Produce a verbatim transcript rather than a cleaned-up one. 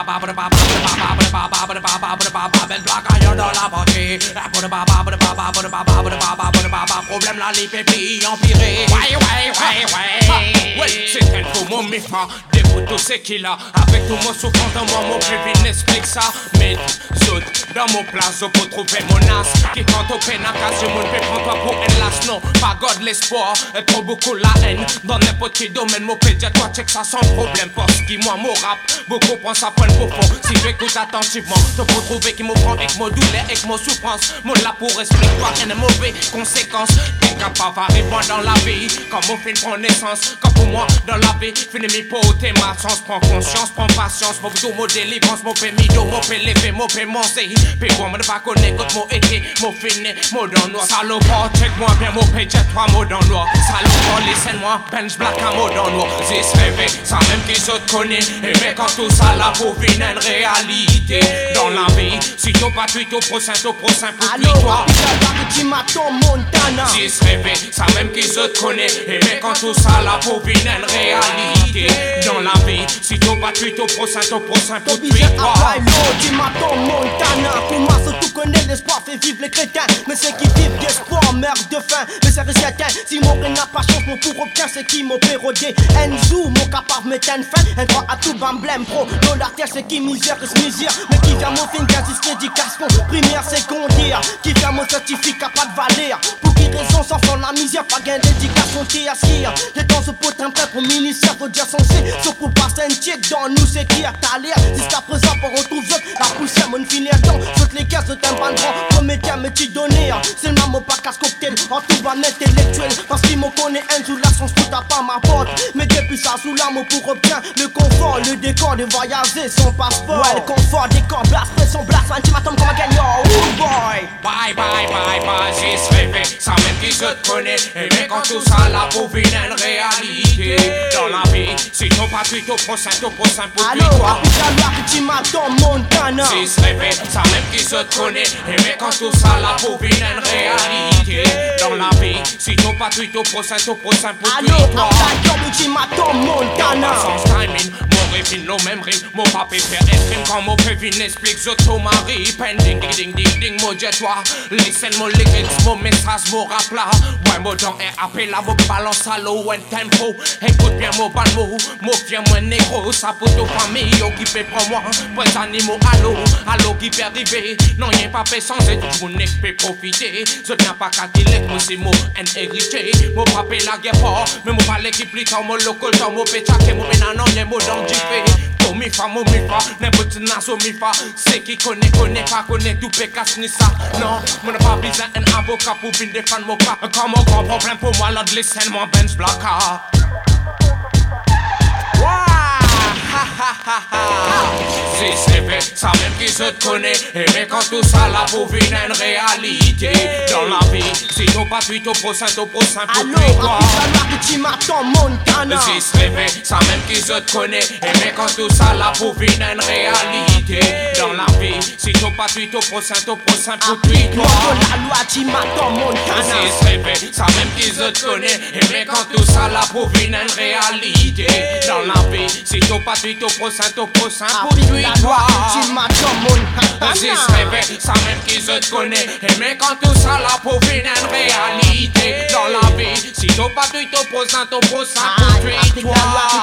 belle blague ailleurs dans la partie. Problème la lippe et puis empiré. Ouais, ouais, ouais, ouais. Ouais, c'est un faux mon méfant. Des photos c'est qu'il a. Avec tout mon souffrance dans moi, mon prévine explique ça. Mais zut, dans mon place, je peux trouver mon as. Qui compte au pénacas, je me fais prendre toi pour un las. Non, pas God l'espoir, et trop beaucoup la haine. Dans n'importe quel domaine, mon pédiatre, check ça sans problème. Parce qu'il moi, mon rap, beaucoup pensent à prendre pour fond. Si j'écoute attentivement, je peux trouver qu'il me prend avec mon douleur, avec mon souffrance. Mon là pour expliquer quoi, une mauvaise conséquence. T'es capable d'arriver dans la vie, comme on fait une naissance. Comme pour moi, dans la vie, finis mes potes et ma chance. Prends conscience, prends patience, mon tout, mon délivrance, mon pémido, mon pélévé, mon pémoncé. Puis moi, je ne pas connaître mon été, mon fini, mon dans noir. Salopard, check-moi bien, mon pédiatre, trois mots dans noir. Salopard, laissez-moi, bench black, un mot dans noir. J'ai rêvé, ça même qui se connaît. Et mais quand tout ça là, pour venir une réalité. Dans la vie, si tu pas tu au prochain, au prochain, pour toi. J'ai rêvé, ça même qui se connaît. Et mais quand tout ça là, pour venir une réalité. Dans la vie, si tu pas tu au prochain, au prochain, pour toi. Montana, pour moi, ce tout connaît l'espoir fait vivre les crétins. Mais ceux qui vivent d'espoir meurent de faim. Mais c'est certain, si mon règne n'a pas chance, mon pour obtient c'est qui mon pérodé. Enzo, mon capable mettre une fin. Un droit à tout bamblème pro. Dans la terre, c'est qui misère, c'est misère. Mais qui vient mon fin quasi éducation primaire, secondaire. Qui vient mon certificat, pas de valeur. Pour qui raison sans faire la misère, pas gain d'éducation, t'es assis. Les temps se potent un prêtre au ministère, faut dire censé. Sauf pour passer un check dans nous, c'est qui a ta l'air. Jusqu'à présent, pour retrouver la poussière, mon filet dedans. Toutes les caisses de timbre grand, promettez un métier donné. Seulement mon pas casse cocktail, en tout va intellectuel. Parce qu'il me connaît un jour, la chance tout à pas ma porte. Mais depuis ça, sous l'arme pour obtenir le confort, le décor de voyager son passeport. Ouais, le confort, décor, blast, pression, blast, ultimatum comme un gagnant. Oh boy! Bye, bye, bye, bye, j'ai rêvé, ça même qui se connaît. Et mais quand tout ça là, pour venir une réalité. Dans la vie, si ton pas tu au prochain, au prochain, pour toi. Alors, ultimatum, Montana. J'ai rêvé, ça même qui se connaît. Et mais quand tout ça là, pour venir une réalité. Dans la vie, si ton pas tu au prochain, au prochain, pour toi. Alors, ultimatum, Montana. Sans timing, mon répine, le même rime. Mon papier fait un crime quand mon pévine explique Zoto Marie. Pending, ding, ding, ding, ding, mon jet toi. Listen, mon lyrics, mon message, mon rap là. Ouais, mon dans un appel là, mon balance à l'eau, un tempo. Écoute bien mon bal mot, mon fier, mon négro. Ça pour ton famille, occupé pour moi. Point animaux, allô, allô qui peut arriver. Non, y'a pas fait sans être, mon nec peut profiter. Je n'ai pas qu'à qu'il est, moi c'est mon un héritier. Mon papier la guerre fort, mais mon palais qui plie, mon local, mon pétac, mon bénanon, y'a mon dans du fait. Mi fa, mo mi fa, n'importe naso mi fa. C'est qui connaît, connaît pas, connaît tout pécasse ni ça. Non, mon n'a pas besoin d'un avocat pour venir défendre mon cas. Comme un grand problème pour moi, l'autre listen, mon bench blacka. C'est rêvé, ça même qui se connaît. Et mais quand tout ça là pour venir une réalité. Dans la vie, si t'as pas tu au prochain, au prochain pour toi. C'est rêvé, ça même qui se connaît. Et mais quand tout ça là pour venir une réalité. Dans la vie, si t'as pas tu au prochain, au prochain pour toi. C'est rêvé, ça même qui se connaît. Et mais quand tout ça là pour venir une réalité. Dans la vie, si t'as pas tu au prochain, au prochain pour toi. J'ai rêvé, ça même qui se connaît. Et mais quand tout ça là pour venir une réalité. Dans la vie, si t'as pas tu au prochain, au prochain pour toi.